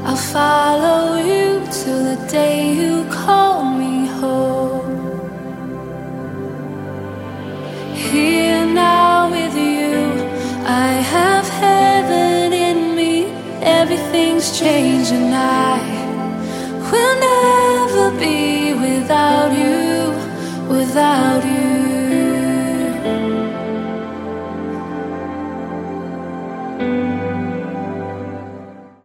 I'll follow you till the day you call me home. Here now with you, I have heaven in me. Everything's changed and I will never be without you, without you.